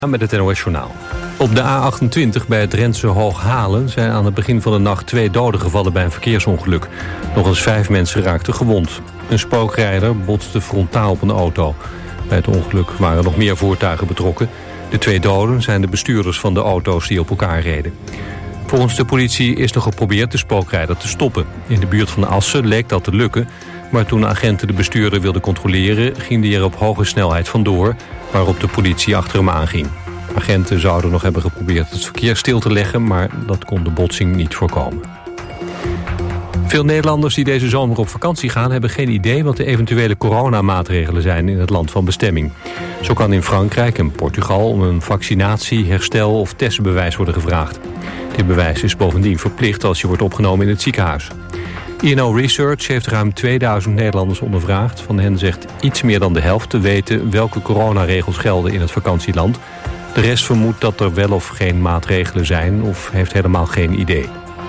Met het NOS Journaal. Op de A28 bij het Drentse Hooghalen zijn aan het begin van de nacht 2 doden gevallen bij een verkeersongeluk. Nog eens 5 mensen raakten gewond. Een spookrijder botste frontaal op een auto. Bij het ongeluk waren nog meer voertuigen betrokken. De 2 doden zijn de bestuurders van de auto's die op elkaar reden. Volgens de politie is er geprobeerd de spookrijder te stoppen. In de buurt van Assen leek dat te lukken, maar toen agenten de bestuurder wilden controleren, ging die er op hoge snelheid vandoor, waarop de politie achter hem aanging. Agenten zouden nog hebben geprobeerd het verkeer stil te leggen, maar dat kon de botsing niet voorkomen. Veel Nederlanders die deze zomer op vakantie gaan hebben geen idee wat de eventuele coronamaatregelen zijn in het land van bestemming. Zo kan in Frankrijk en Portugal om een vaccinatie, herstel of testbewijs worden gevraagd. Dit bewijs is bovendien verplicht als je wordt opgenomen in het ziekenhuis. INO Research heeft ruim 2000 Nederlanders ondervraagd. Van hen zegt iets meer dan de helft te weten welke coronaregels gelden in het vakantieland. De rest vermoedt dat er wel of geen maatregelen zijn of heeft helemaal geen idee.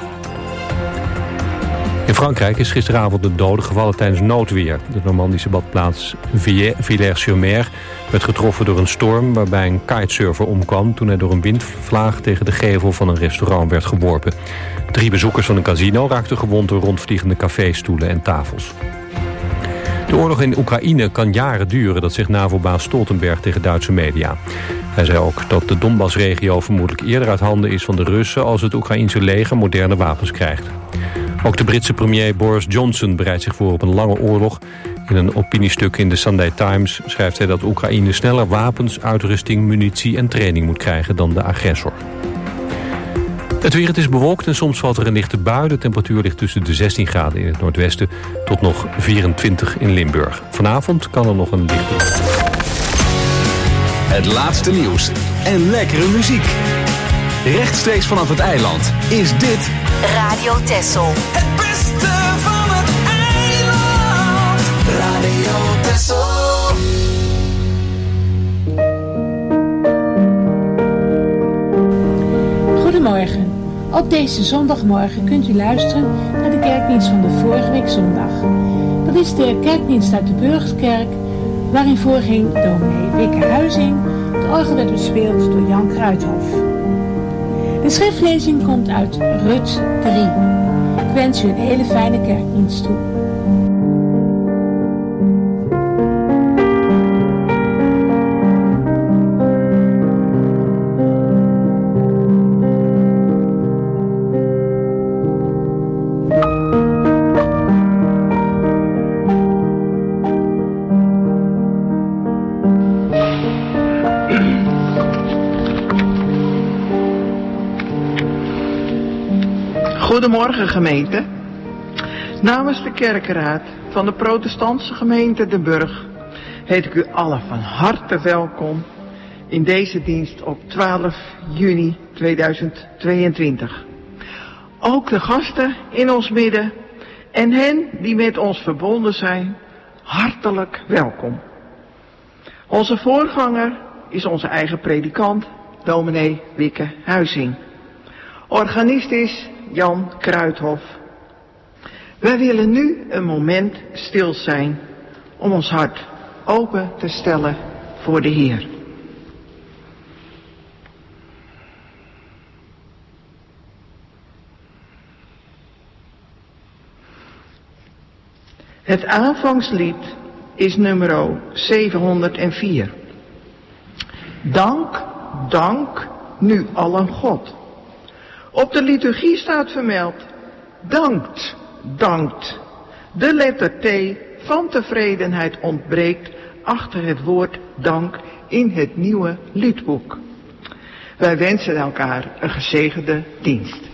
In Frankrijk is gisteravond een dode gevallen tijdens noodweer. De Normandische badplaats Villers-sur-Mer werd getroffen door een storm waarbij een kitesurfer omkwam toen hij door een windvlaag tegen de gevel van een restaurant werd geworpen. 3 bezoekers van een casino raakten gewond door rondvliegende caféstoelen en tafels. De oorlog in Oekraïne kan jaren duren, dat zegt NAVO-baas Stoltenberg tegen Duitse media. Hij zei ook dat de Donbass-regio vermoedelijk eerder uit handen is van de Russen als het Oekraïense leger moderne wapens krijgt. Ook de Britse premier Boris Johnson bereidt zich voor op een lange oorlog. In een opiniestuk in de Sunday Times schrijft hij dat Oekraïne sneller wapens, uitrusting, munitie en training moet krijgen dan de agressor. Het weer, het is bewolkt en soms valt er een lichte bui. De temperatuur ligt tussen de 16 graden in het noordwesten tot nog 24 in Limburg. Vanavond kan er nog een lichte... Het laatste nieuws en lekkere muziek. Rechtstreeks vanaf het eiland is dit Radio Texel. Het beste van het eiland. Radio Texel. Goedemorgen. Op deze zondagmorgen kunt u luisteren naar de kerkdienst van de vorige week zondag. Dat is de kerkdienst uit de Burgerkerk, waarin voorging dominee Wikke Huizing. De orgel werd bespeeld door Jan Kruithof. De schriftlezing komt uit Rut 3. Ik wens u een hele fijne kerkdienst toe. Goedemorgen gemeente. Namens de kerkenraad van de protestantse gemeente De Burg heet ik u allen van harte welkom in deze dienst op 12 juni 2022. Ook de gasten in ons midden en hen die met ons verbonden zijn, hartelijk welkom. Onze voorganger is onze eigen predikant, dominee Wikke Huizing. Organist is Jan Kruithof. Wij willen nu een moment stil zijn om ons hart open te stellen voor de Heer. Het aanvangslied is nummer 704. Dank, dank, nu allen God. Op de liturgie staat vermeld, dankt, dankt. De letter T van tevredenheid ontbreekt achter het woord dank in het nieuwe liedboek. Wij wensen elkaar een gezegende dienst.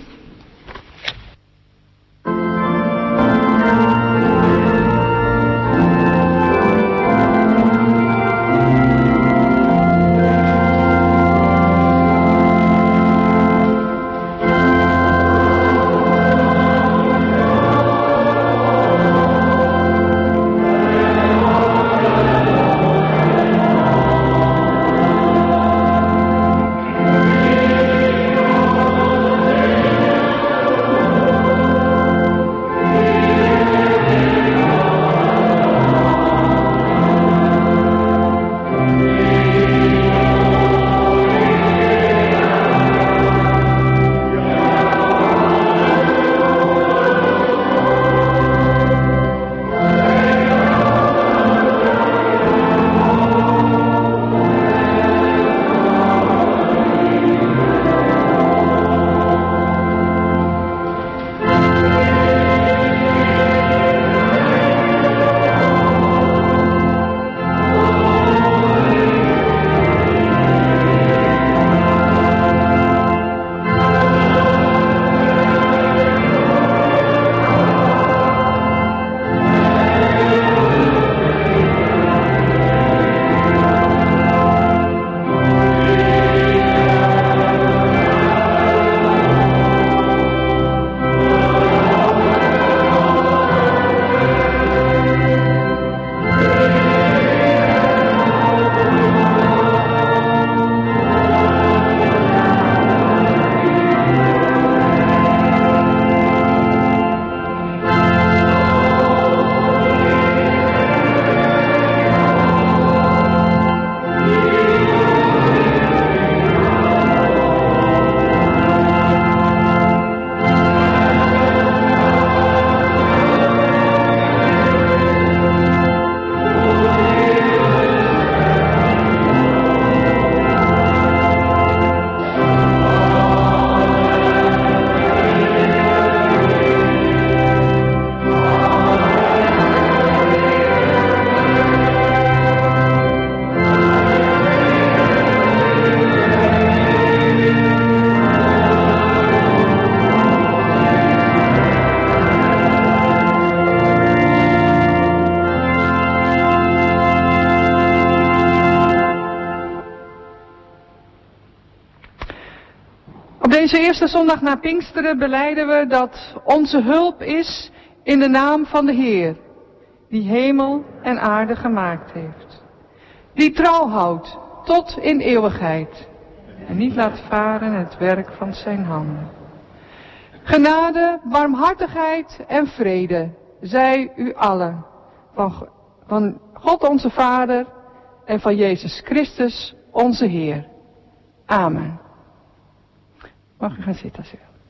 Op deze eerste zondag na Pinksteren belijden we dat onze hulp is in de naam van de Heer, die hemel en aarde gemaakt heeft. Die trouw houdt tot in eeuwigheid en niet laat varen het werk van zijn handen. Genade, barmhartigheid en vrede zij u allen, van God onze Vader en van Jezus Christus onze Heer. Amen. Mag u gaan zitten, als u wil.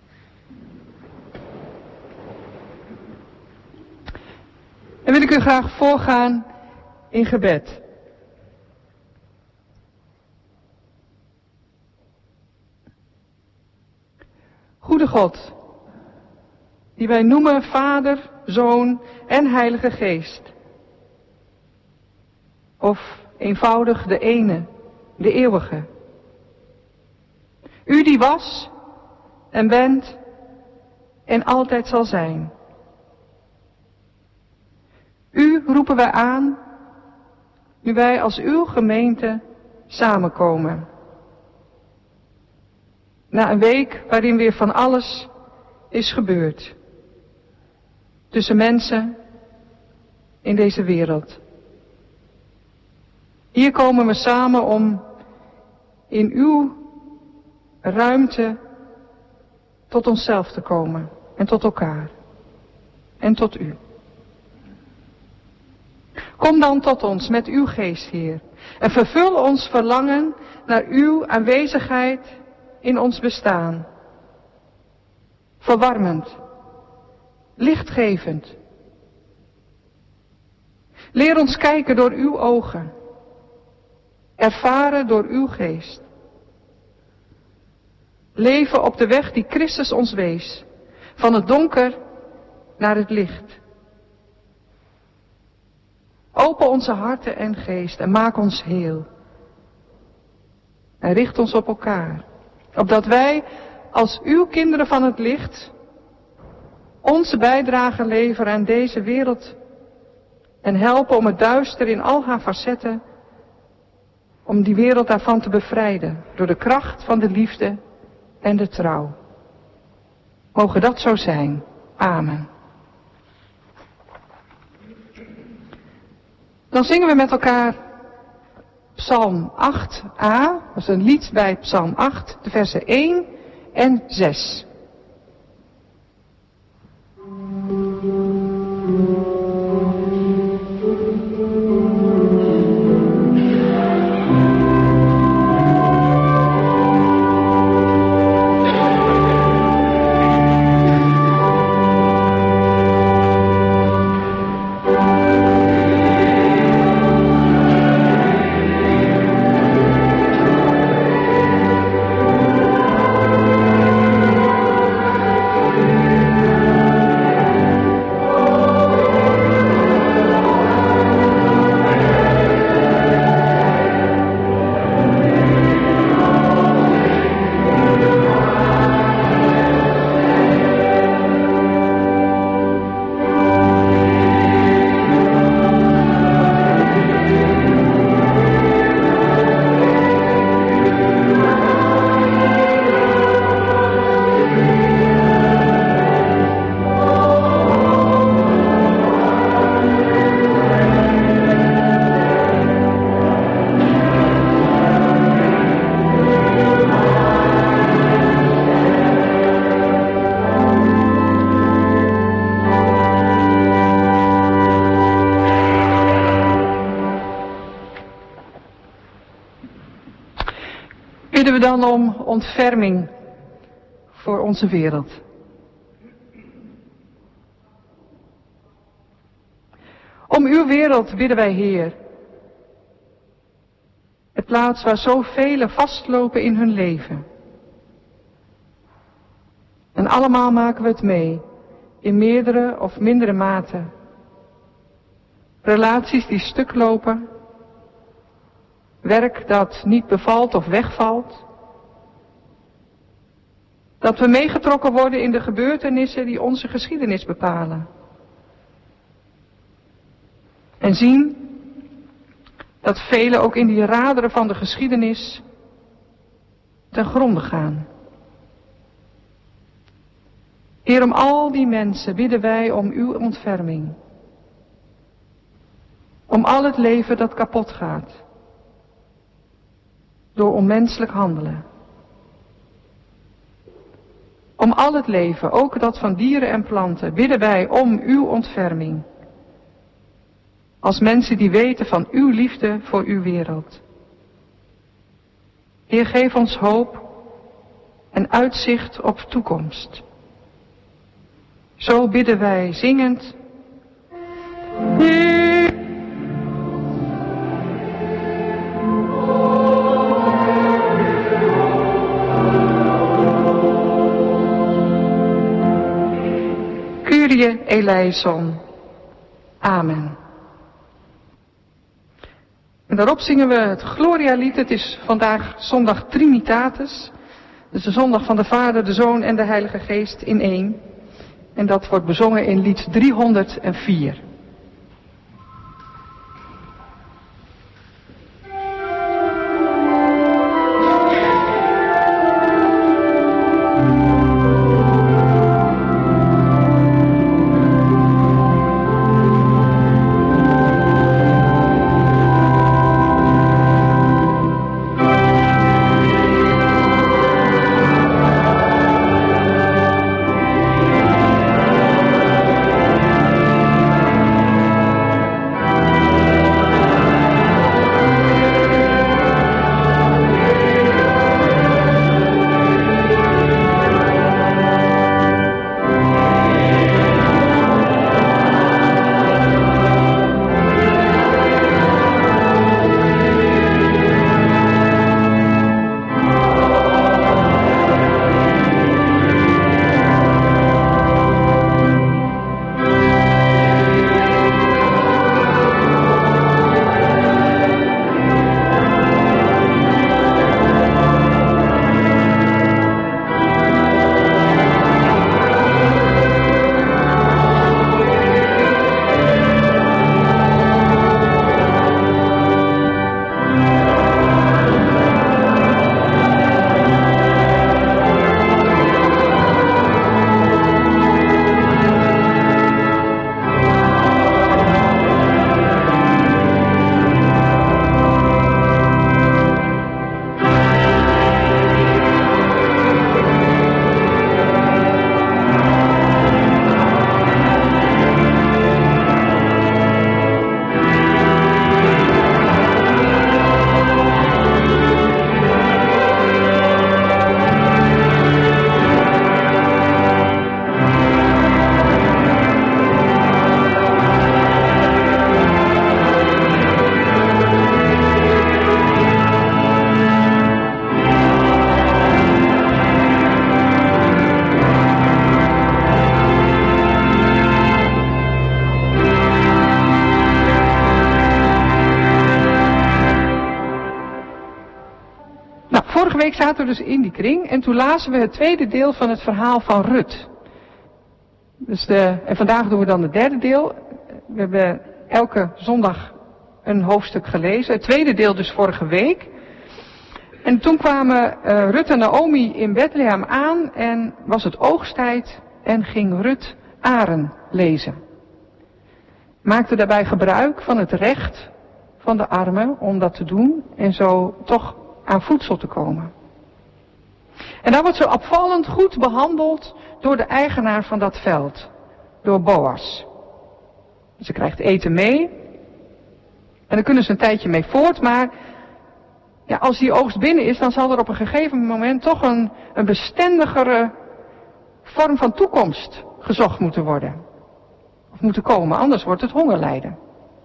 En wil ik u graag voorgaan in gebed. Goede God, die wij noemen Vader, Zoon en Heilige Geest. Of eenvoudig de ene, de eeuwige. U die was en bent en altijd zal zijn. U roepen wij aan, nu wij als uw gemeente samenkomen. Na een week waarin weer van alles is gebeurd. Tussen mensen in deze wereld. Hier komen we samen om in uw ruimte tot onszelf te komen. En tot elkaar. En tot u. Kom dan tot ons met uw geest, Heer. En vervul ons verlangen naar uw aanwezigheid in ons bestaan. Verwarmend. Lichtgevend. Leer ons kijken door uw ogen. Ervaren door uw geest. Leven op de weg die Christus ons wees. Van het donker naar het licht. Open onze harten en geest en maak ons heel. En richt ons op elkaar. Opdat wij als uw kinderen van het licht onze bijdrage leveren aan deze wereld. En helpen om het duister in al haar facetten, om die wereld daarvan te bevrijden. Door de kracht van de liefde en de trouw. Mogen dat zo zijn. Amen. Dan zingen we met elkaar Psalm 8a. Dat is een lied bij Psalm 8, de versen 1 en 6. Bidden we dan om ontferming voor onze wereld. Om uw wereld bidden wij, Heer. Het plaats waar zoveel vastlopen in hun leven. En allemaal maken we het mee, in meerdere of mindere mate. Relaties die stuk lopen. Werk dat niet bevalt of wegvalt. Dat we meegetrokken worden in de gebeurtenissen die onze geschiedenis bepalen. En zien dat velen ook in die raderen van de geschiedenis ten gronde gaan. Heer, om al die mensen bidden wij om uw ontferming. Om al het leven dat kapot gaat. Door onmenselijk handelen. Om al het leven, ook dat van dieren en planten, bidden wij om uw ontferming. Als mensen die weten van uw liefde voor uw wereld. Heer, geef ons hoop en uitzicht op toekomst. Zo bidden wij zingend. Kyrie eleison. Amen. En daarop zingen we het Gloria-lied. Het is vandaag zondag Trinitatis. Dus de zondag van de Vader, de Zoon en de Heilige Geest in één. En dat wordt bezongen in lied 304. Vorige week zaten we dus in die kring en toen lazen we het tweede deel van het verhaal van Rut. Dus en vandaag doen we dan het derde deel. We hebben elke zondag een hoofdstuk gelezen. Het tweede deel dus vorige week. En toen kwamen Rut en Naomi in Bethlehem aan en was het oogsttijd en ging Rut aren lezen. Maakte daarbij gebruik van het recht van de armen om dat te doen en zo toch aan voedsel te komen. En daar wordt ze opvallend goed behandeld door de eigenaar van dat veld, door Boas. Ze krijgt eten mee en dan kunnen ze een tijdje mee voort, maar ja, als die oogst binnen is, dan zal er op een gegeven moment toch een bestendigere vorm van toekomst gezocht moeten worden. Of moeten komen, anders wordt het hongerlijden.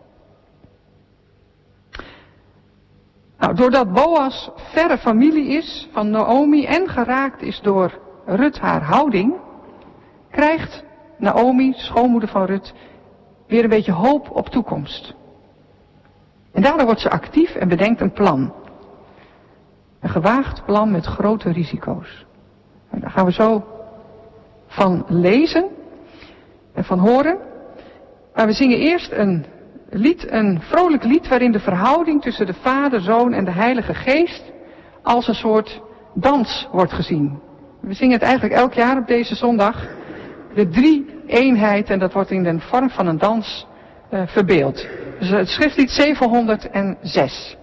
Nou, doordat Boas verre familie is van Naomi en geraakt is door Rut haar houding, krijgt Naomi, schoonmoeder van Rut, weer een beetje hoop op toekomst. En daardoor wordt ze actief en bedenkt een plan. Een gewaagd plan met grote risico's. En daar gaan we zo van lezen en van horen. Maar we zingen eerst een lied, een vrolijk lied waarin de verhouding tussen de Vader, Zoon en de Heilige Geest als een soort dans wordt gezien. We zingen het eigenlijk elk jaar op deze zondag. de drie-eenheid, en dat wordt in de vorm van een dans verbeeld. Dus het schriftlied 706.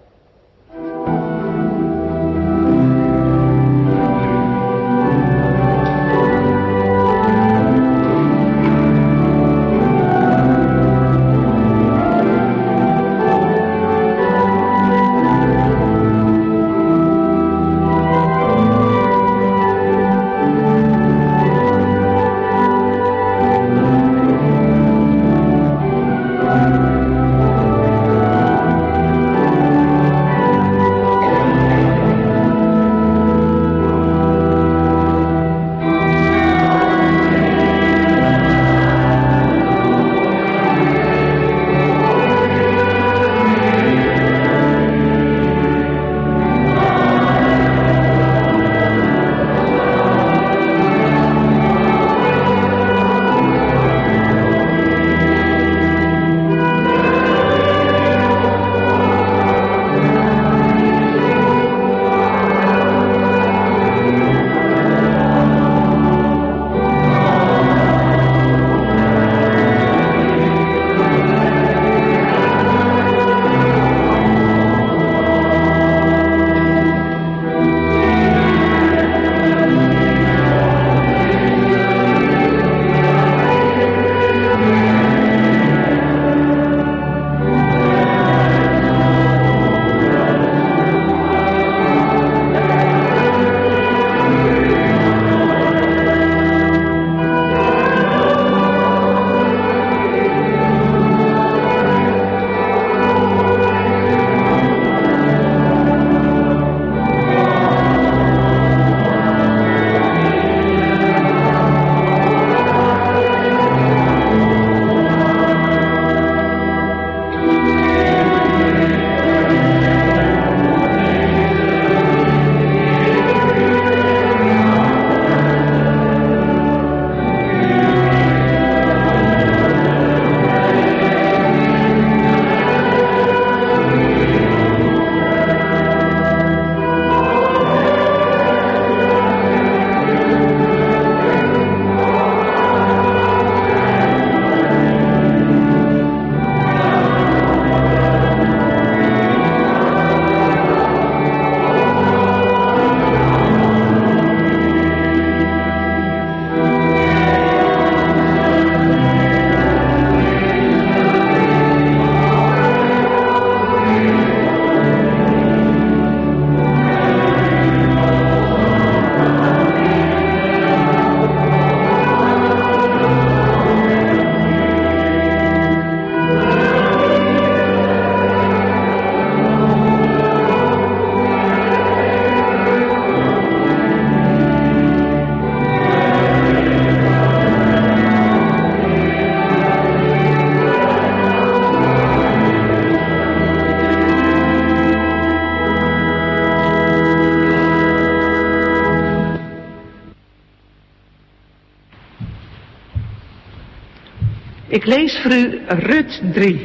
Ik lees voor u Rut 3.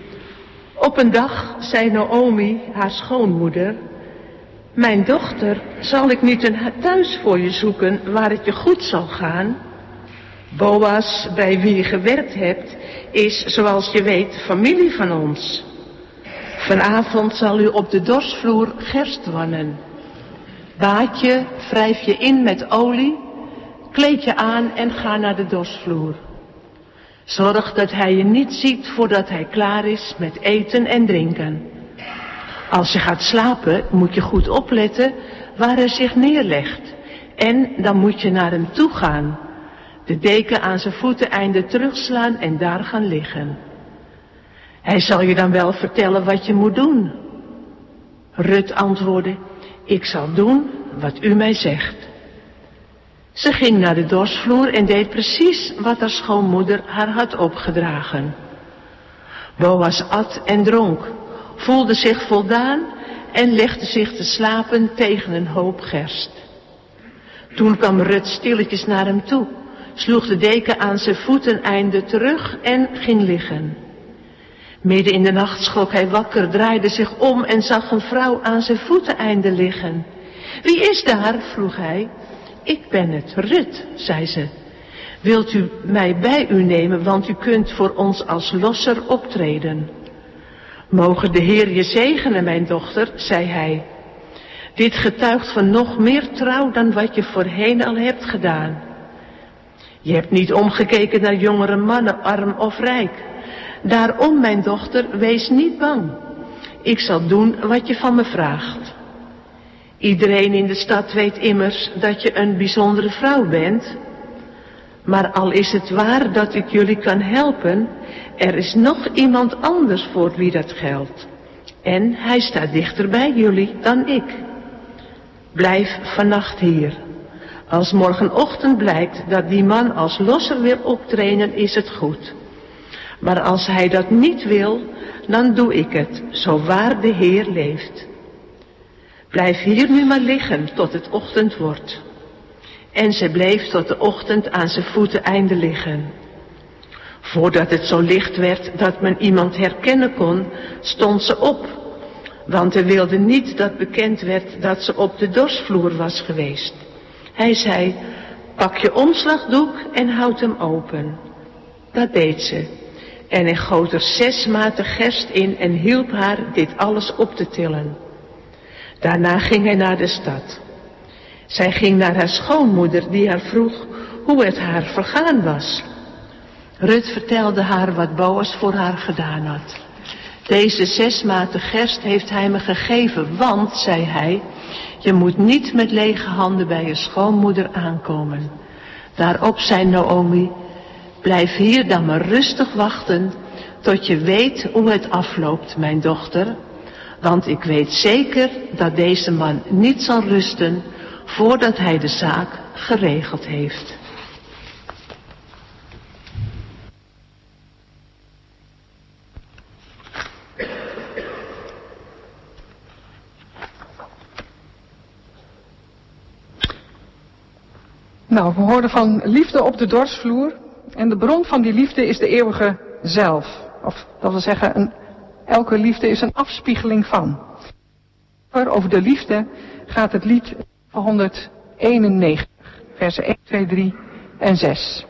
Op een dag zei Naomi, haar schoonmoeder: mijn dochter, zal ik niet een thuis voor je zoeken waar het je goed zal gaan? Boas, bij wie je gewerkt hebt, is, zoals je weet, familie van ons. Vanavond zal u op de dorsvloer gerst wannen. Baad je, wrijf je in met olie, kleed je aan en ga naar de dorsvloer. Zorg dat hij je niet ziet voordat hij klaar is met eten en drinken. Als je gaat slapen, moet je goed opletten waar hij zich neerlegt. En dan moet je naar hem toe gaan. De deken aan zijn voeteneinde terugslaan en daar gaan liggen. Hij zal je dan wel vertellen wat je moet doen. Rut antwoordde: ik zal doen wat u mij zegt. Ze ging naar de dorsvloer en deed precies wat haar schoonmoeder haar had opgedragen. Boas at en dronk, voelde zich voldaan en legde zich te slapen tegen een hoop gerst. Toen kwam Rut stilletjes naar hem toe, sloeg de deken aan zijn voeteneinde terug en ging liggen. Midden in de nacht schrok hij wakker, draaide zich om en zag een vrouw aan zijn voeteneinde liggen. Wie is daar? Vroeg hij. Ik ben het, Rut, zei ze. Wilt u mij bij u nemen, want u kunt voor ons als losser optreden. Mogen de Heer je zegenen, mijn dochter, zei hij. Dit getuigt van nog meer trouw dan wat je voorheen al hebt gedaan. Je hebt niet omgekeken naar jongere mannen, arm of rijk. Daarom, mijn dochter, wees niet bang. Ik zal doen wat je van me vraagt. Iedereen in de stad weet immers dat je een bijzondere vrouw bent. Maar al is het waar dat ik jullie kan helpen, er is nog iemand anders voor wie dat geldt. En hij staat dichter bij jullie dan ik. Blijf vannacht hier. Als morgenochtend blijkt dat die man als losser wil optreden, is het goed. Maar als hij dat niet wil, dan doe ik het, zo waar de Heer leeft. Blijf hier nu maar liggen tot het ochtend wordt. En ze bleef tot de ochtend aan zijn voeteneinde liggen. Voordat het zo licht werd dat men iemand herkennen kon, stond ze op. Want hij wilde niet dat bekend werd dat ze op de dorsvloer was geweest. Hij zei, pak je omslagdoek en houd hem open. Dat deed ze. En hij goot er 6 maten gerst in en hielp haar dit alles op te tillen. Daarna ging hij naar de stad. Zij ging naar haar schoonmoeder die haar vroeg hoe het haar vergaan was. Rut vertelde haar wat Boas voor haar gedaan had. Deze 6 maten gerst heeft hij me gegeven, want, zei hij, je moet niet met lege handen bij je schoonmoeder aankomen. Daarop zei Naomi, blijf hier dan maar rustig wachten tot je weet hoe het afloopt, mijn dochter. Want ik weet zeker dat deze man niet zal rusten voordat hij de zaak geregeld heeft. Nou, we hoorden van liefde op de dorsvloer. En de bron van die liefde is de eeuwige zelf. Of dat wil zeggen, elke liefde is een afspiegeling van. Over de liefde gaat het lied 191, versen 1, 2, 3 en 6.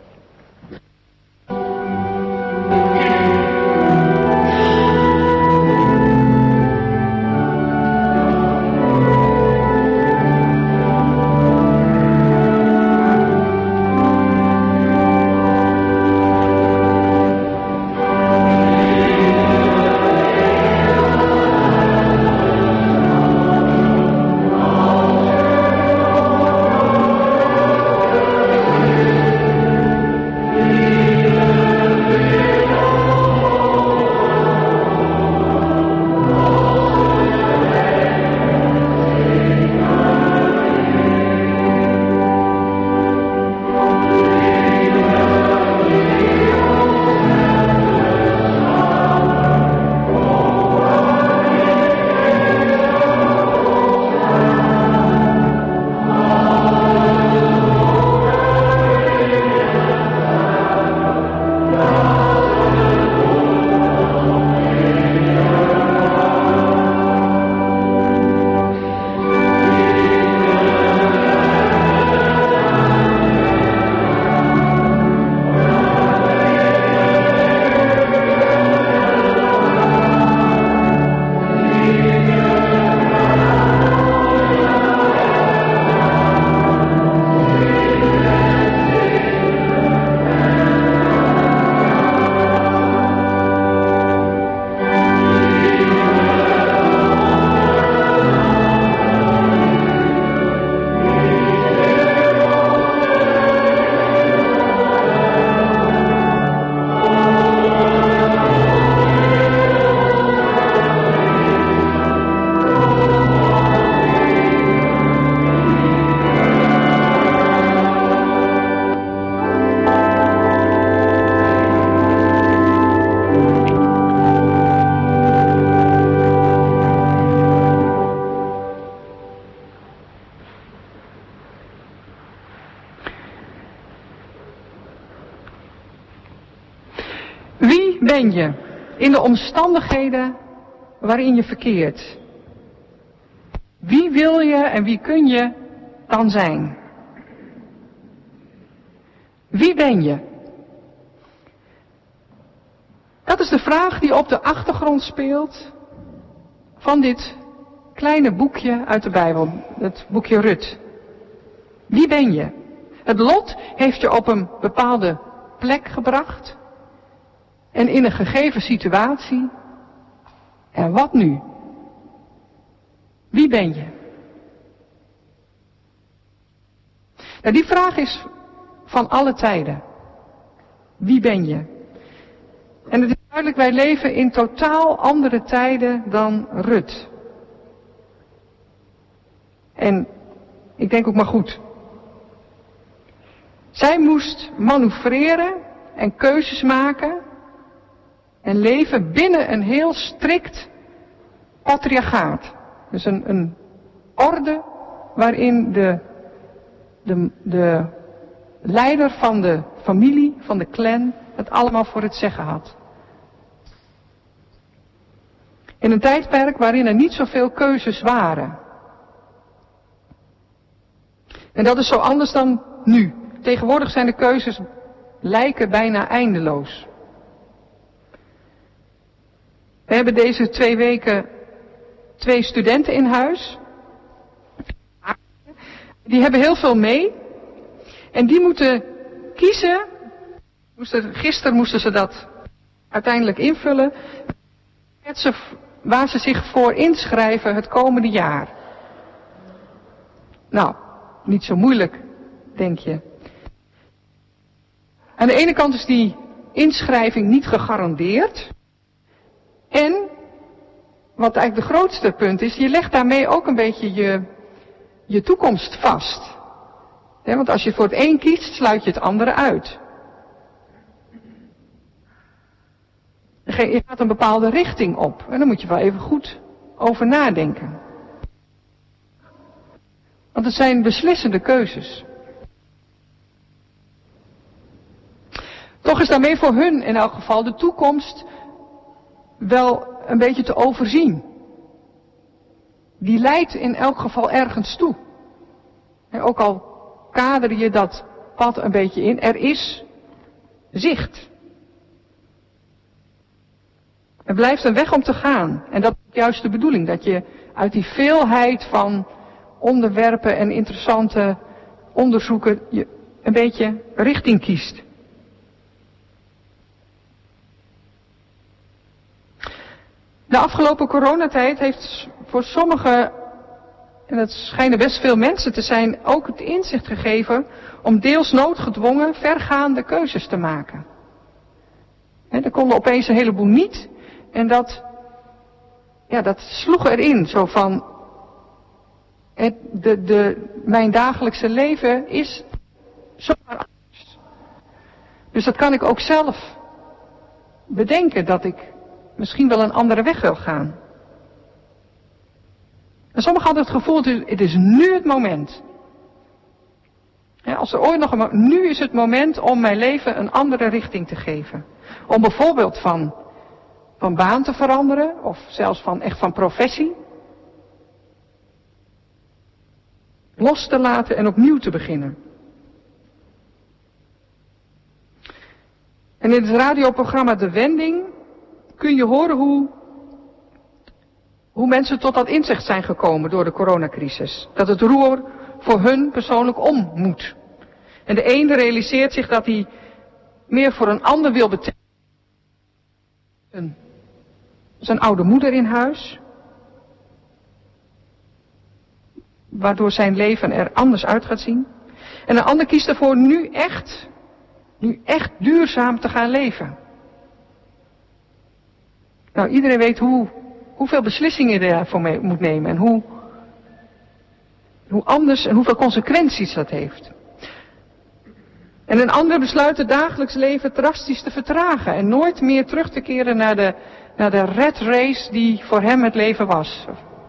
Wie ben je in de omstandigheden waarin je verkeert? Wie wil je en wie kun je dan zijn? Wie ben je? Dat is de vraag die op de achtergrond speelt van dit kleine boekje uit de Bijbel, het boekje Rut. Wie ben je? Het lot heeft je op een bepaalde plek gebracht en in een gegeven situatie. En wat nu? Wie ben je? Nou, die vraag is van alle tijden. Wie ben je? En het is duidelijk, wij leven in totaal andere tijden dan Rut. En ik denk ook maar goed. Zij moest manoeuvreren en keuzes maken en leven binnen een heel strikt patriarchaat. Dus een orde waarin de leider van de familie, van de clan, het allemaal voor het zeggen had. In een tijdperk waarin er niet zoveel keuzes waren. En dat is zo anders dan nu. Tegenwoordig zijn de keuzes lijken bijna eindeloos. We hebben deze 2 weken 2 studenten in huis. Die hebben heel veel mee. En die moeten kiezen. Gisteren moesten ze dat uiteindelijk invullen. Waar ze zich voor inschrijven het komende jaar. Nou, niet zo moeilijk, denk je. Aan de ene kant is die inschrijving niet gegarandeerd. En, wat eigenlijk de grootste punt is, je legt daarmee ook een beetje je toekomst vast. Want als je voor het een kiest, sluit je het andere uit. Je gaat een bepaalde richting op. En daar moet je wel even goed over nadenken. Want het zijn beslissende keuzes. Toch is daarmee voor hun in elk geval de toekomst wel een beetje te overzien. Die leidt in elk geval ergens toe. En ook al kader je dat pad een beetje in, er is zicht. Er blijft een weg om te gaan. En dat is juist de bedoeling, dat je uit die veelheid van onderwerpen en interessante onderzoeken je een beetje richting kiest. De afgelopen coronatijd heeft voor sommigen, en het schijnen best veel mensen te zijn, ook het inzicht gegeven om deels noodgedwongen vergaande keuzes te maken. Er konden opeens een heleboel niet. En dat sloeg erin, zo van, mijn dagelijkse leven is zomaar anders. Dus dat kan ik ook zelf bedenken, dat ik misschien wel een andere weg wil gaan. En sommigen hadden het gevoel, het is nu het moment. Als er ooit nog nu is het moment om mijn leven een andere richting te geven. Om bijvoorbeeld van baan te veranderen, of zelfs van professie. Los te laten en opnieuw te beginnen. En in het radioprogramma De Wending kun je horen hoe mensen tot dat inzicht zijn gekomen door de coronacrisis. Dat het roer voor hun persoonlijk om moet. En de een realiseert zich dat hij meer voor een ander wil betekenen. Zijn oude moeder in huis. Waardoor zijn leven er anders uit gaat zien. En een ander kiest ervoor nu echt duurzaam te gaan leven. Nou, iedereen weet hoeveel beslissingen je daarvoor mee moet nemen. En hoe anders en hoeveel consequenties dat heeft. En een ander besluit het dagelijks leven drastisch te vertragen. En nooit meer terug te keren naar de red race die voor hem het leven was.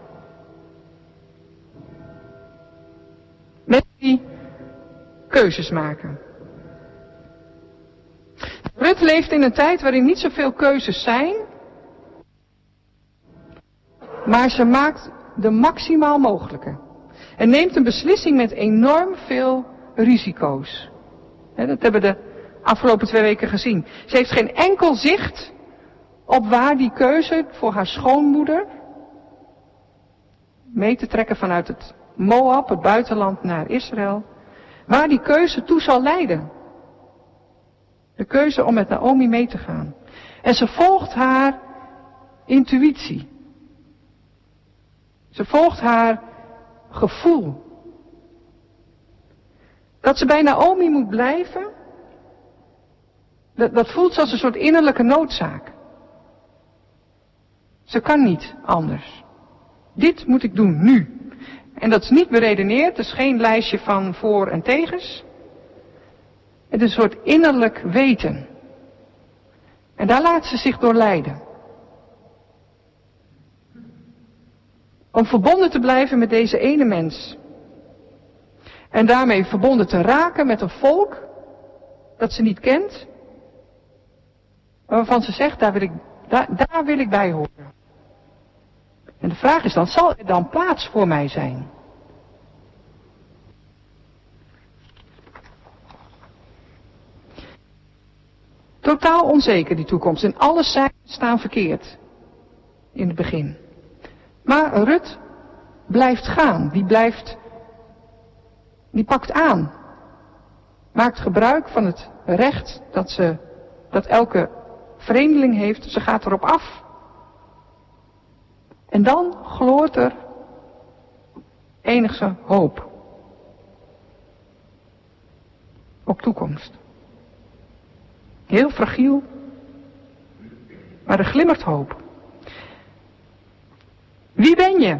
Mensen die keuzes maken. Rut leeft in een tijd waarin niet zoveel keuzes zijn. Maar ze maakt de maximaal mogelijke. En neemt een beslissing met enorm veel risico's. Dat hebben we de afgelopen 2 weken gezien. Ze heeft geen enkel zicht op waar die keuze voor haar schoonmoeder mee te trekken vanuit het Moab, het buitenland, naar Israël, waar die keuze toe zal leiden. De keuze om met Naomi mee te gaan. En ze volgt haar intuïtie. Ze volgt haar gevoel. Dat ze bij Naomi moet blijven, dat voelt ze als een soort innerlijke noodzaak. Ze kan niet anders. Dit moet ik doen, nu. En dat is niet beredeneerd, het is geen lijstje van voor- en tegens. Het is een soort innerlijk weten. En daar laat ze zich door leiden. Om verbonden te blijven met deze ene mens. En daarmee verbonden te raken met een volk dat ze niet kent. Maar waarvan ze zegt, daar wil ik bij horen. En de vraag is dan, zal er dan plaats voor mij zijn? Totaal onzeker die toekomst. En alle cijfers staan verkeerd. In het begin. Maar Rut blijft gaan. Die pakt aan. Maakt gebruik van het recht dat elke vreemdeling heeft. Ze gaat erop af. En dan gloort er enige hoop. Op toekomst. Heel fragiel. Maar er glimmert hoop. Wie ben je?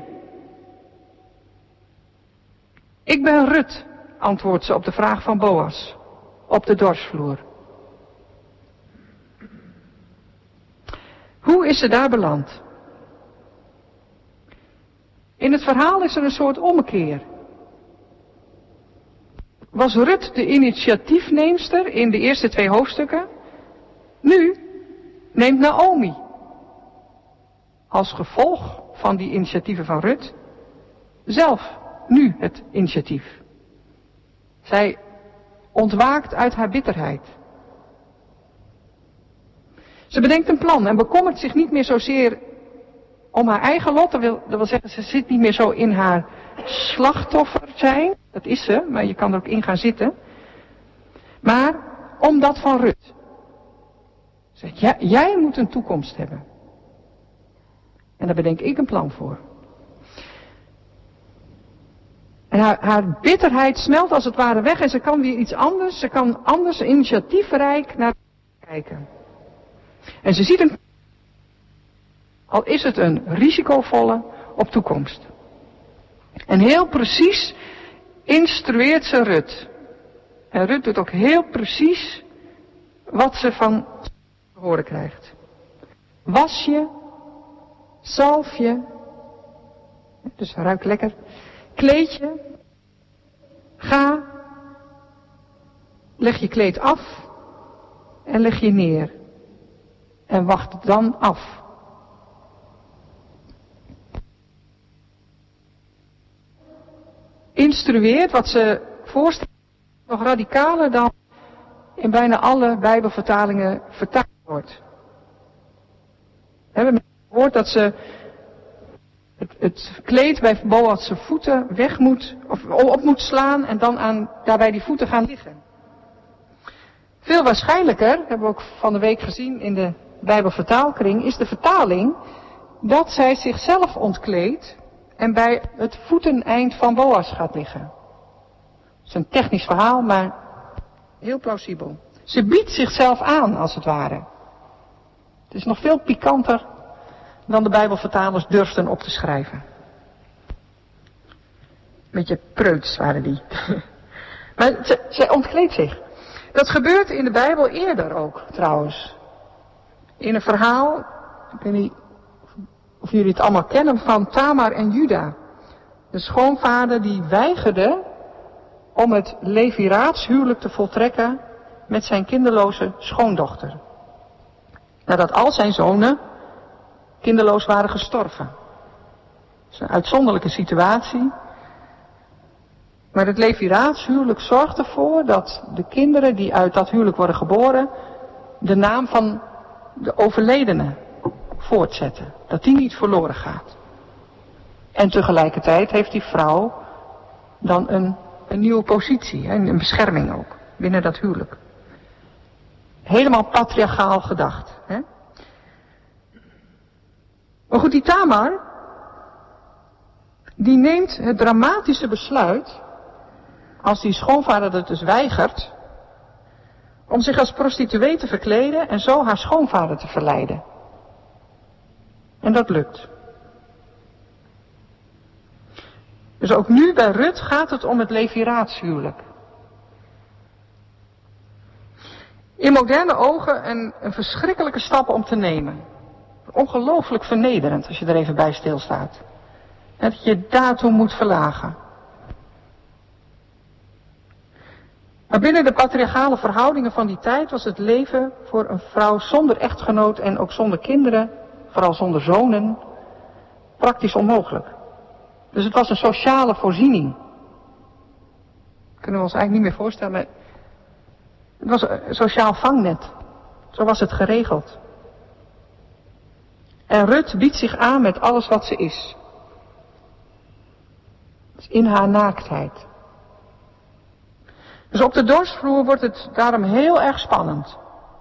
Ik ben Rut, antwoordt ze op de vraag van Boas. Op de dorsvloer. Hoe is ze daar beland? In het verhaal is er een soort ommekeer. Was Rut de initiatiefneemster in de eerste 2 hoofdstukken? Nu neemt Naomi, als gevolg van die initiatieven van Rut, zelf nu het initiatief. Zij ontwaakt uit haar bitterheid. Ze bedenkt een plan en bekommert zich niet meer zozeer om haar eigen lot. Dat wil zeggen, ze zit niet meer zo in haar slachtoffer zijn. Dat is ze, maar je kan er ook in gaan zitten. Maar om dat van Rut. Ze zegt, ja, jij moet een toekomst hebben. En daar bedenk ik een plan voor. En haar bitterheid smelt als het ware weg en ze kan weer iets anders. Ze kan anders initiatiefrijk naar kijken. En ze ziet al is het een risicovolle op toekomst. En heel precies instrueert ze Rut. En Rut doet ook heel precies wat ze van te horen krijgt. Was je, zalf je, dus ruik lekker, kleed je, ga, leg je kleed af en leg je neer. En wacht dan af. Instrueert wat ze voorstelt nog radicaler dan in bijna alle Bijbelvertalingen vertaald wordt. We hebben gehoord dat ze het kleed bij Boas' voeten weg moet, of op moet slaan en dan daarbij die voeten gaan liggen. Veel waarschijnlijker, hebben we ook van de week gezien in de Bijbelvertaalkring, is de vertaling dat zij zichzelf ontkleedt en bij het voeteneind van Boas gaat liggen. Dat is een technisch verhaal, maar heel plausibel. Ze biedt zichzelf aan, als het ware. Het is nog veel pikanter dan de Bijbelvertalers durfden op te schrijven. Beetje preuts waren die. Maar zij ontkleedt zich. Dat gebeurt in de Bijbel eerder ook, trouwens. In een verhaal, ik weet niet of jullie het allemaal kennen, van Tamar en Juda. De schoonvader die weigerde om het leviraatshuwelijk te voltrekken met zijn kinderloze schoondochter. Nadat al zijn zonen kinderloos waren gestorven. Dat is een uitzonderlijke situatie. Maar het leviraatshuwelijk zorgt ervoor dat de kinderen die uit dat huwelijk worden geboren, de naam van de overledene voortzetten. Dat die niet verloren gaat. En tegelijkertijd heeft die vrouw dan een nieuwe positie, een bescherming ook, binnen dat huwelijk. Helemaal patriarchaal gedacht. Hè? Maar goed, die Tamar, die neemt het dramatische besluit, als die schoonvader het dus weigert, om zich als prostituee te verkleden en zo haar schoonvader te verleiden. En dat lukt. Dus ook nu bij Rut gaat het om het leviraatshuwelijk. In moderne ogen een verschrikkelijke stap om te nemen. Ongelooflijk vernederend als je er even bij stilstaat. En dat je daartoe moet verlagen. Maar binnen de patriarchale verhoudingen van die tijd was het leven voor een vrouw zonder echtgenoot en ook zonder kinderen, vooral zonder zonen, praktisch onmogelijk. Dus het was een sociale voorziening. Kunnen we ons eigenlijk niet meer voorstellen, maar het was een sociaal vangnet. Zo was het geregeld. En Rut biedt zich aan met alles wat ze is. Dus in haar naaktheid. Dus op de dorsvloer wordt het daarom heel erg spannend.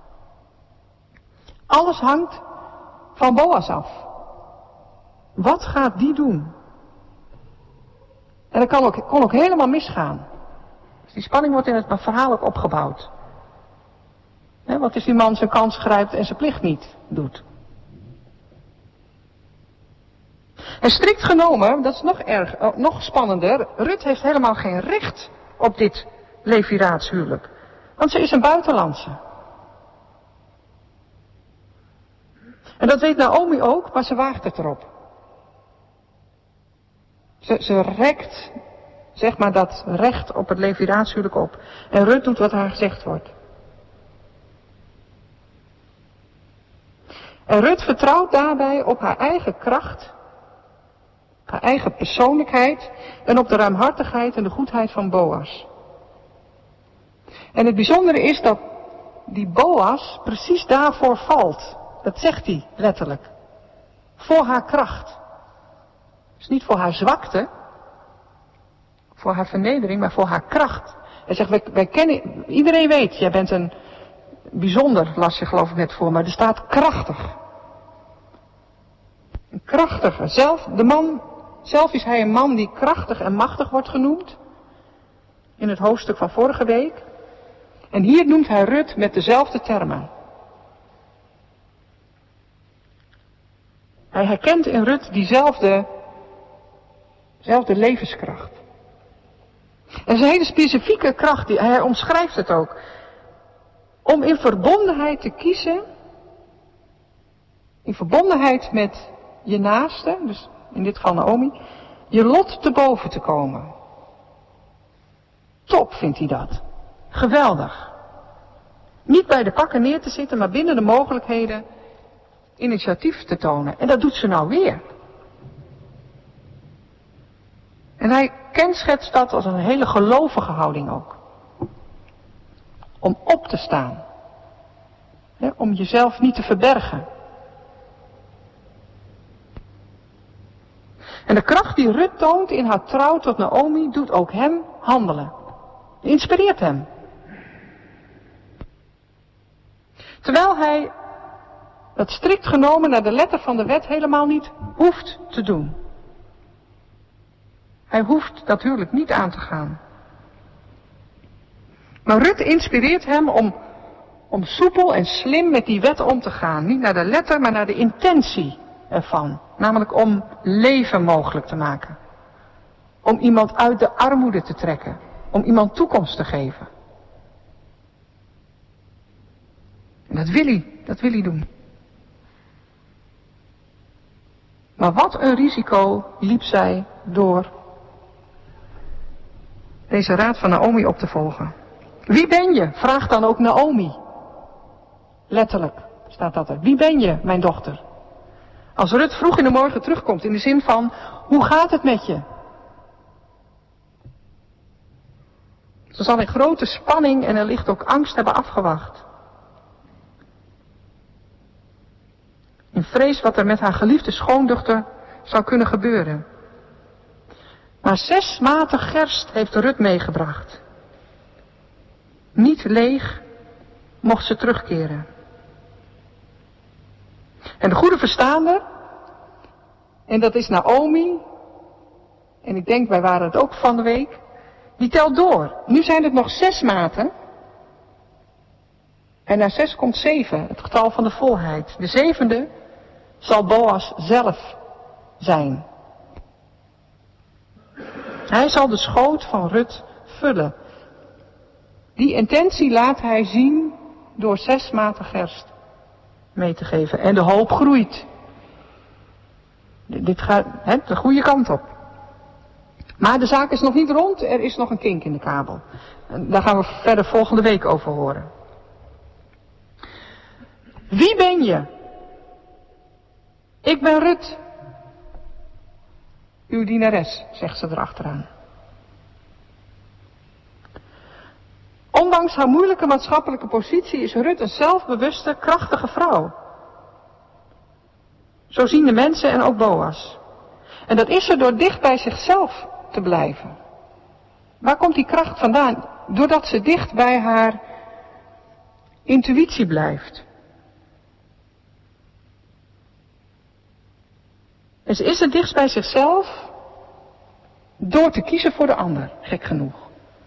Alles hangt van Boas af. Wat gaat die doen? En dat kon ook helemaal misgaan. Dus die spanning wordt in het verhaal ook opgebouwd. Wat is die man zijn kans grijpt en zijn plicht niet doet? En strikt genomen, dat is nog spannender, Rut heeft helemaal geen recht op dit leviraatshuwelijk. Want ze is een buitenlandse. En dat weet Naomi ook, maar ze waagt het erop. Ze rekt, zeg maar, dat recht op het leviraatshuwelijk op. En Rut doet wat haar gezegd wordt. En Rut vertrouwt daarbij op haar eigen kracht, haar eigen persoonlijkheid en op de ruimhartigheid en de goedheid van Boas. En het bijzondere is dat die Boas precies daarvoor valt. Dat zegt hij letterlijk. Voor haar kracht. Dus niet voor haar zwakte, voor haar vernedering, maar voor haar kracht. Hij zegt, wij kennen, iedereen weet, jij bent een bijzonder, las je geloof ik net voor, maar er staat krachtig. Een krachtige. Zelf is hij een man die krachtig en machtig wordt genoemd. In het hoofdstuk van vorige week. En hier noemt hij Rut met dezelfde termen. Hij herkent in Rut diezelfde levenskracht. En zijn hele specifieke kracht, hij omschrijft het ook. Om in verbondenheid te kiezen. In verbondenheid met je naaste, dus in dit geval Naomi. Je lot te boven te komen. Top vindt hij dat. Geweldig. Niet bij de pakken neer te zitten, maar binnen de mogelijkheden initiatief te tonen. En dat doet ze nou weer. En hij kenschetst dat als een hele gelovige houding ook. Om op te staan. Om jezelf niet te verbergen. En de kracht die Rut toont in haar trouw tot Naomi doet ook hem handelen. Inspireert hem. Terwijl hij dat strikt genomen naar de letter van de wet helemaal niet hoeft te doen. Hij hoeft natuurlijk niet aan te gaan. Maar Rut inspireert hem om soepel en slim met die wet om te gaan. Niet naar de letter, maar naar de intentie ervan. Namelijk om leven mogelijk te maken. Om iemand uit de armoede te trekken. Om iemand toekomst te geven. En dat wil hij doen. Maar wat een risico liep zij door deze raad van Naomi op te volgen. Wie ben je? Vraagt dan ook Naomi. Letterlijk staat dat er. Wie ben je, mijn dochter? Als Rut vroeg in de morgen terugkomt, in de zin van, hoe gaat het met je? Ze zal in grote spanning en wellicht ook angst hebben afgewacht. In vrees wat er met haar geliefde schoondochter zou kunnen gebeuren. Maar 6 maten gerst heeft Rut meegebracht. Niet leeg mocht ze terugkeren. En de goede verstaander, en dat is Naomi, en ik denk wij waren het ook van de week, die telt door. Nu zijn het nog 6 maten. En na 6 komt 7, het getal van de volheid. De 7e zal Boas zelf zijn. Hij zal de schoot van Rut vullen. Die intentie laat hij zien door 6 maten gerst mee te geven. En de hoop groeit. Dit gaat de goede kant op. Maar de zaak is nog niet rond, er is nog een kink in de kabel. En daar gaan we verder volgende week over horen. Wie ben je? Ik ben Rut, uw dienares, zegt ze erachteraan. Ondanks haar moeilijke maatschappelijke positie is Rut een zelfbewuste, krachtige vrouw. Zo zien de mensen en ook Boas. En dat is ze door dicht bij zichzelf te blijven. Waar komt die kracht vandaan? Doordat ze dicht bij haar intuïtie blijft. En ze is het dichtst bij zichzelf door te kiezen voor de ander, gek genoeg.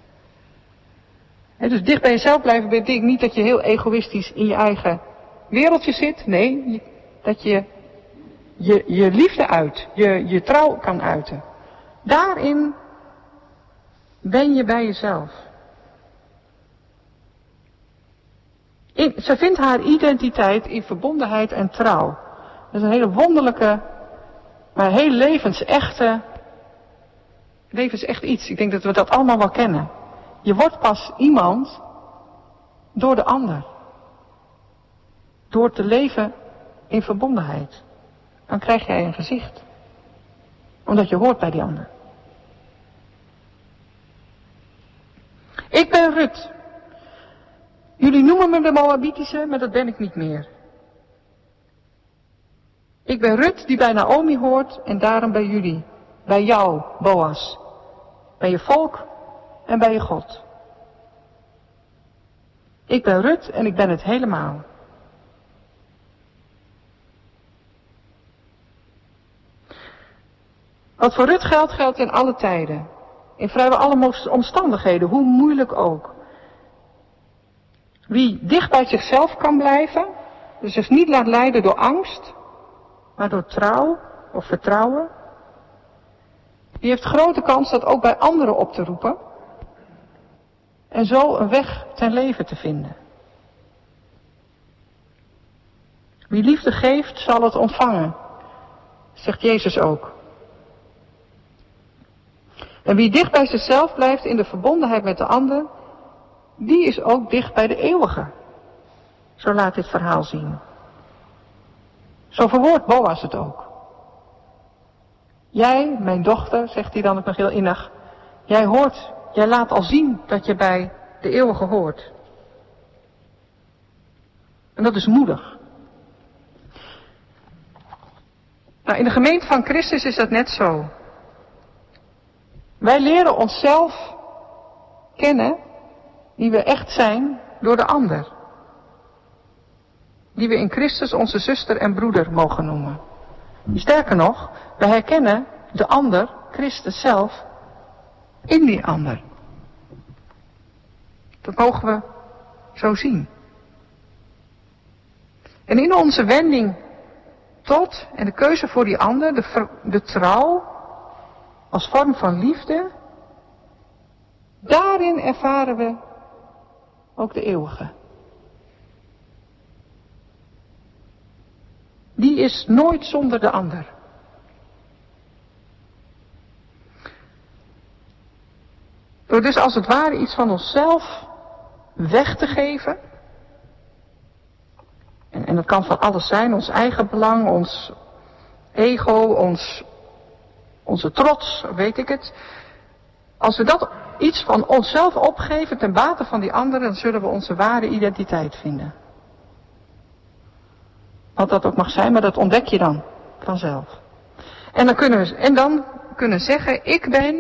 Dus dicht bij jezelf blijven betekent niet dat je heel egoïstisch in je eigen wereldje zit. Nee, dat je liefde uit, je trouw kan uiten. Daarin ben je bij jezelf. Ze vindt haar identiteit in verbondenheid en trouw. Dat is een hele wonderlijke, maar heel levensecht iets. Ik denk dat we dat allemaal wel kennen. Je wordt pas iemand door de ander. Door te leven in verbondenheid. Dan krijg jij een gezicht. Omdat je hoort bij die ander. Ik ben Rut. Jullie noemen me de Moabitische, maar dat ben ik niet meer. Ik ben Rut die bij Naomi hoort en daarom bij jullie. Bij jou, Boas. Bij je volk en bij je God. Ik ben Rut en ik ben het helemaal. Wat voor Rut geldt, geldt in alle tijden. In vrijwel alle omstandigheden, hoe moeilijk ook. Wie dicht bij zichzelf kan blijven, dus zich niet laat leiden door angst, maar door trouw of vertrouwen, die heeft grote kans dat ook bij anderen op te roepen en zo een weg ten leven te vinden. Wie liefde geeft, zal het ontvangen, zegt Jezus ook. En wie dicht bij zichzelf blijft in de verbondenheid met de ander, die is ook dicht bij de eeuwige. Zo laat dit verhaal zien. Zo verwoordt Boas het ook. Jij, mijn dochter, zegt hij dan ook nog heel innig, jij laat al zien dat je bij de eeuwige hoort. En dat is moedig. Nou, in de gemeente van Christus is dat net zo. Wij leren onszelf kennen, die we echt zijn, door de ander. Die we in Christus onze zuster en broeder mogen noemen. Sterker nog, we herkennen de ander, Christus zelf, in die ander. Dat mogen we zo zien. En in onze wending tot en de keuze voor die ander, de trouw als vorm van liefde, daarin ervaren we ook de eeuwige. Die is nooit zonder de ander. Door dus als het ware iets van onszelf weg te geven. En dat kan van alles zijn, ons eigen belang, ons ego, onze trots, weet ik het. Als we dat iets van onszelf opgeven ten bate van die anderen, dan zullen we onze ware identiteit vinden. Wat dat ook mag zijn, maar dat ontdek je dan vanzelf. En dan kunnen we zeggen, ik ben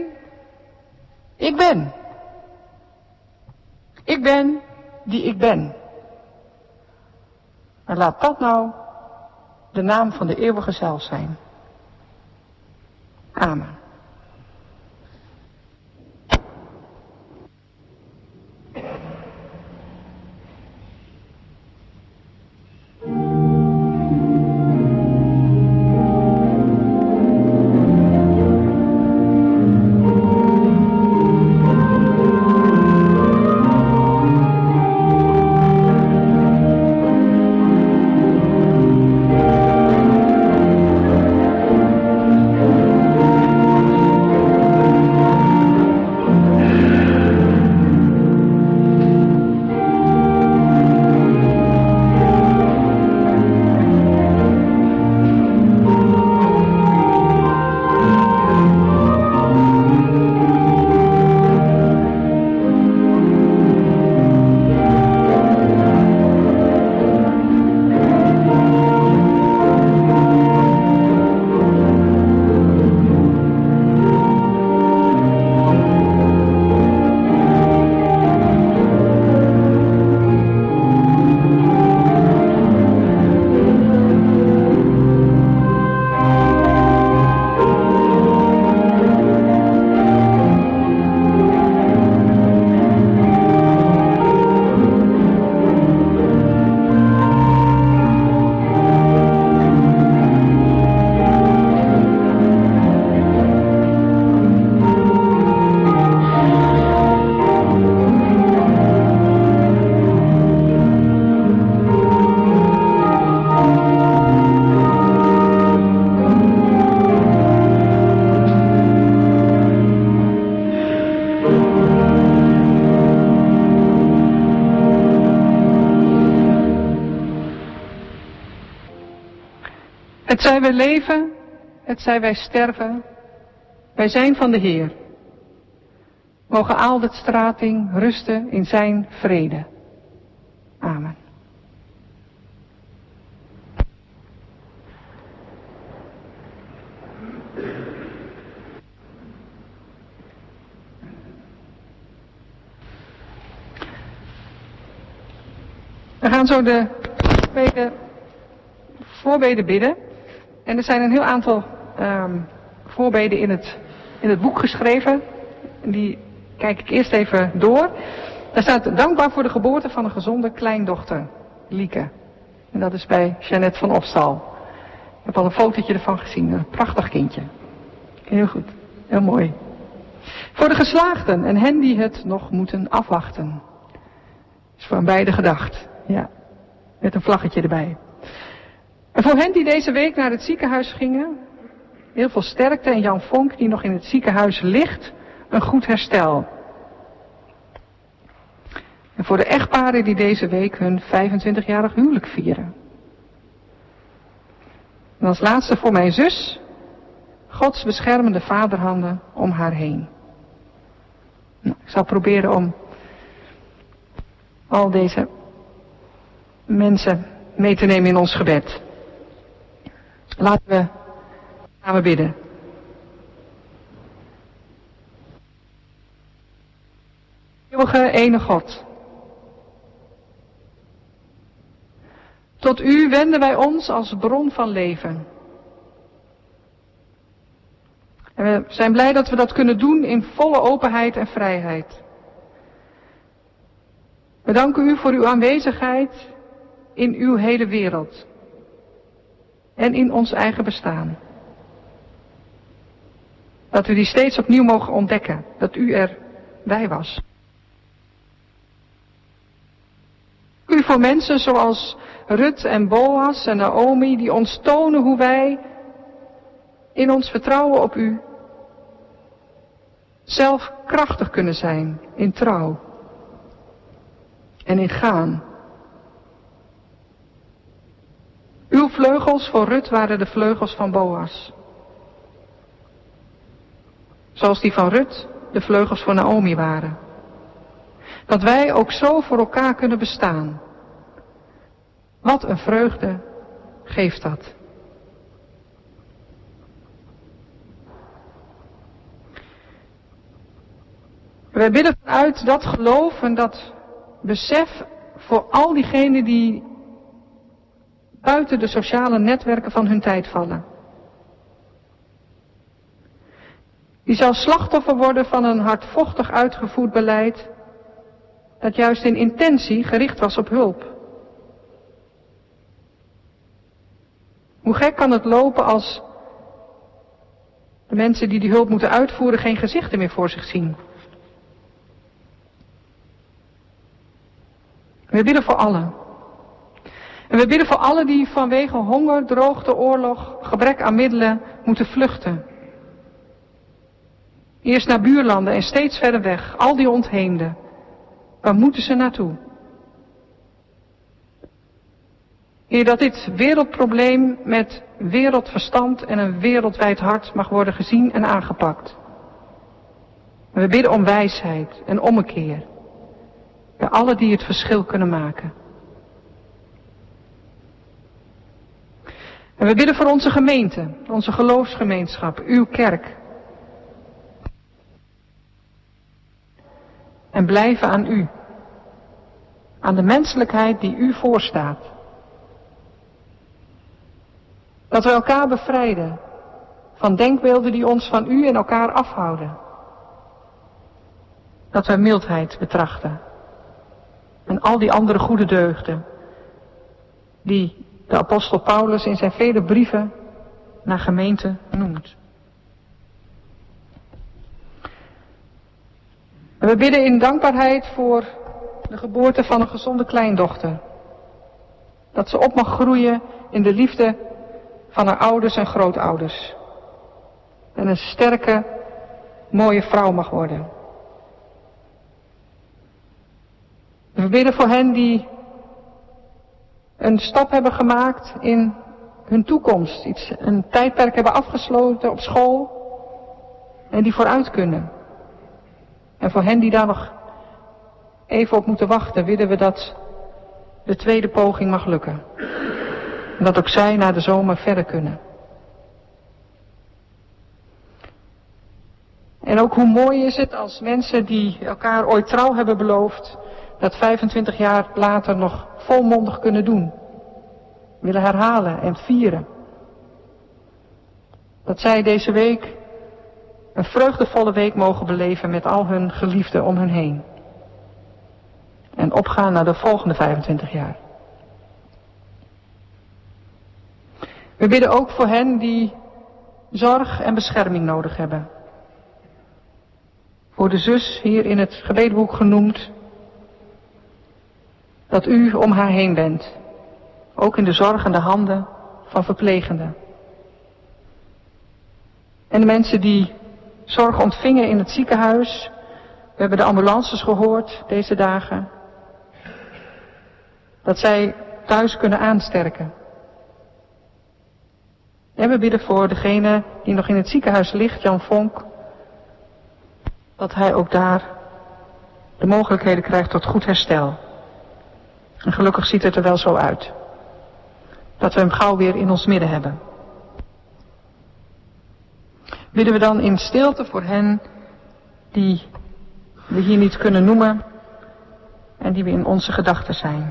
die ik ben. En laat dat nou de naam van de eeuwige zelf zijn. Amen. Het zij wij leven, het zij wij sterven, wij zijn van de Heer. Mogen Aaldert Strating rusten in zijn vrede. Amen. We gaan zo de voorbeden bidden. En er zijn een heel aantal voorbeden in het boek geschreven. Die kijk ik eerst even door. Daar staat dankbaar voor de geboorte van een gezonde kleindochter, Lieke. En dat is bij Jeannette van Opstal. Ik heb al een fotootje ervan gezien. Een prachtig kindje. Heel goed. Heel mooi. Voor de geslaagden en hen die het nog moeten afwachten. Is voor beide gedacht. Ja. Met een vlaggetje erbij. En voor hen die deze week naar het ziekenhuis gingen, heel veel sterkte. En Jan Vonk die nog in het ziekenhuis ligt, een goed herstel. En voor de echtparen die deze week hun 25-jarig huwelijk vieren. En als laatste voor mijn zus, Gods beschermende vaderhanden om haar heen. Nou, ik zal proberen om al deze mensen mee te nemen in ons gebed. Laten we samen bidden. Eeuwige ene God. Tot u wenden wij ons als bron van leven. En we zijn blij dat we dat kunnen doen in volle openheid en vrijheid. We danken u voor uw aanwezigheid in uw hele wereld. En in ons eigen bestaan. Dat we die steeds opnieuw mogen ontdekken. Dat u erbij was. U voor mensen zoals Rut en Boas en Naomi, die ons tonen hoe wij in ons vertrouwen op u zelf krachtig kunnen zijn in trouw en in gaan. Uw vleugels voor Rut waren de vleugels van Boas. Zoals die van Rut de vleugels voor Naomi waren. Dat wij ook zo voor elkaar kunnen bestaan. Wat een vreugde geeft dat. Wij bidden vanuit dat geloof en dat besef voor al diegenen die buiten de sociale netwerken van hun tijd vallen. Die zal slachtoffer worden van een hardvochtig uitgevoerd beleid dat juist in intentie gericht was op hulp. Hoe gek kan het lopen als de mensen die hulp moeten uitvoeren geen gezichten meer voor zich zien? We bidden voor allen. En we bidden voor allen die vanwege honger, droogte, oorlog, gebrek aan middelen moeten vluchten. Eerst naar buurlanden en steeds verder weg, al die ontheemden. Waar moeten ze naartoe? Heer, dat dit wereldprobleem met wereldverstand en een wereldwijd hart mag worden gezien en aangepakt. En we bidden om wijsheid en ommekeer. Bij allen die het verschil kunnen maken. En we bidden voor onze gemeente, onze geloofsgemeenschap, uw kerk. En blijven aan u. Aan de menselijkheid die u voorstaat. Dat we elkaar bevrijden van denkbeelden die ons van u en elkaar afhouden. Dat we mildheid betrachten. En al die andere goede deugden die de apostel Paulus in zijn vele brieven naar gemeenten noemt. En we bidden in dankbaarheid voor de geboorte van een gezonde kleindochter. Dat ze op mag groeien in de liefde van haar ouders en grootouders. En een sterke, mooie vrouw mag worden. We bidden voor hen die een stap hebben gemaakt in hun toekomst. Een tijdperk hebben afgesloten op school. En die vooruit kunnen. En voor hen die daar nog even op moeten wachten, bidden we dat de tweede poging mag lukken. En dat ook zij na de zomer verder kunnen. En ook hoe mooi is het als mensen die elkaar ooit trouw hebben beloofd, dat 25 jaar later nog volmondig kunnen doen. Willen herhalen en vieren. Dat zij deze week een vreugdevolle week mogen beleven met al hun geliefden om hen heen. En opgaan naar de volgende 25 jaar. We bidden ook voor hen die zorg en bescherming nodig hebben. Voor de zus hier in het gebedenboek genoemd. Dat u om haar heen bent. Ook in de zorgende handen van verplegenden. En de mensen die zorg ontvingen in het ziekenhuis. We hebben de ambulances gehoord deze dagen. Dat zij thuis kunnen aansterken. En we bidden voor degene die nog in het ziekenhuis ligt, Jan Vonk. Dat hij ook daar de mogelijkheden krijgt tot goed herstel. En gelukkig ziet het er wel zo uit. Dat we hem gauw weer in ons midden hebben. Bidden we dan in stilte voor hen die we hier niet kunnen noemen en die we in onze gedachten zijn.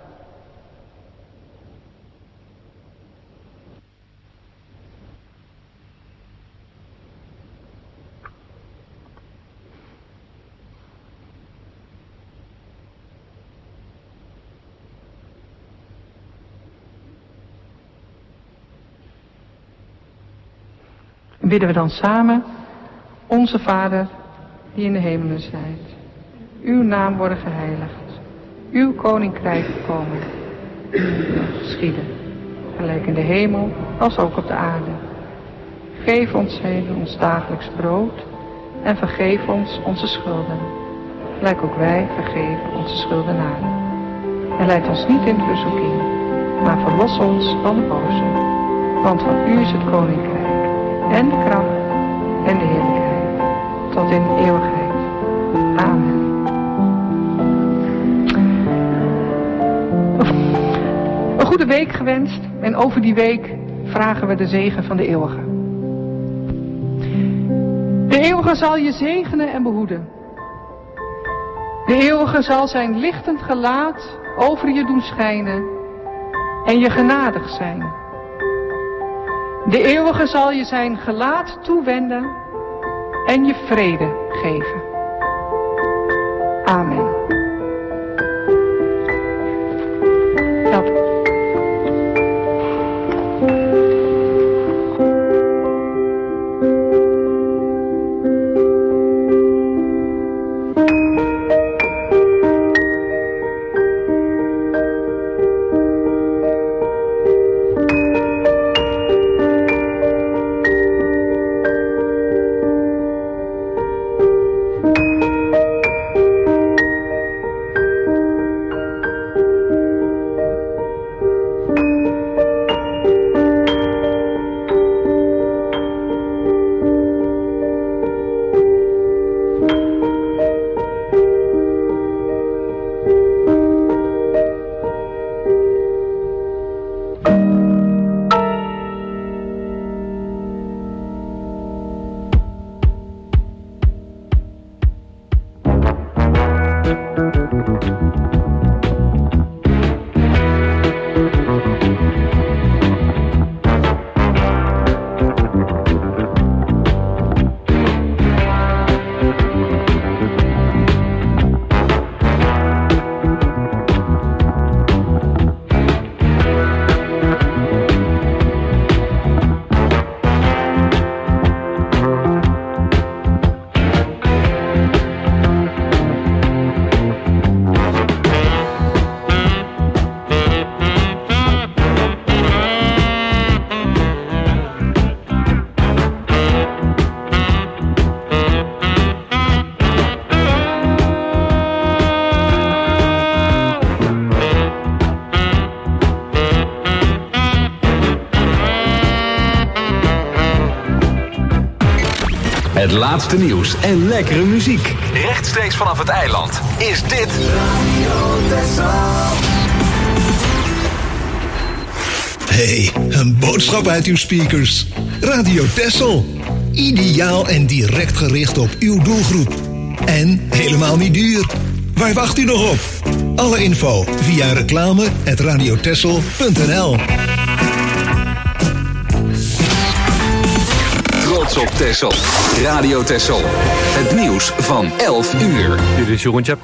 Bidden we dan samen, onze Vader die in de hemelen zijt. Uw naam worden geheiligd. Uw koninkrijk komen. Uw wil geschieden. Gelijk in de hemel als ook op de aarde. Geef ons heden ons dagelijks brood. En vergeef ons onze schulden. Gelijk ook wij vergeven onze schuldenaren. En leid ons niet in verzoeking. Maar verlos ons van de boze. Want van u is het koninkrijk. En de kracht en de heerlijkheid tot in eeuwigheid. Amen. Een goede week gewenst en over die week vragen we de zegen van de eeuwige. De eeuwige zal je zegenen en behoeden. De eeuwige zal zijn lichtend gelaat over je doen schijnen en je genadig zijn. De eeuwige zal je zijn gelaat toewenden en je vrede geven. Amen. Dat. Het laatste nieuws en lekkere muziek. Rechtstreeks vanaf het eiland is dit Radio Texel. Hey, een boodschap uit uw speakers. Radio Texel. Ideaal en direct gericht op uw doelgroep. En helemaal niet duur. Waar wacht u nog op? Alle info via reclame@radiotexel.nl. Trots op Texel. Radio Texel. Het nieuws van 11 uur. Dit is Jeroen Tjepkema.